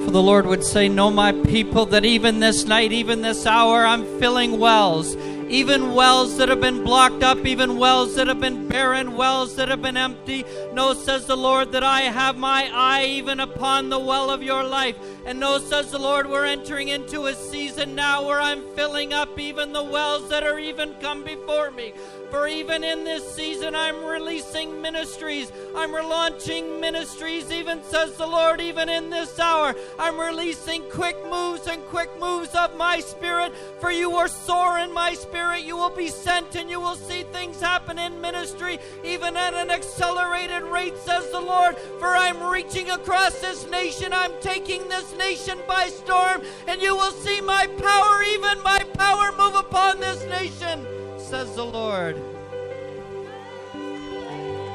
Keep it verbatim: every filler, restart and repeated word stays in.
For the Lord would say, know my people, that even this night, even this hour, I'm filling wells. Even wells that have been blocked up, even wells that have been barren, wells that have been empty. No, says the Lord, that I have my eye even upon the well of your life. And no, says the Lord, we're entering into a season now where I'm filling up even the wells that are even come before me. For even in this season, I'm releasing ministries. I'm relaunching ministries, even says the Lord, even in this hour. I'm releasing quick moves and quick moves of my spirit. For you are sore in my spirit. You will be sent and you will see things happen in ministry, even at an accelerated rate, says the Lord. For I'm reaching across this nation. I'm taking this nation by storm. And you will see my power, even my power, move upon this nation, says the Lord.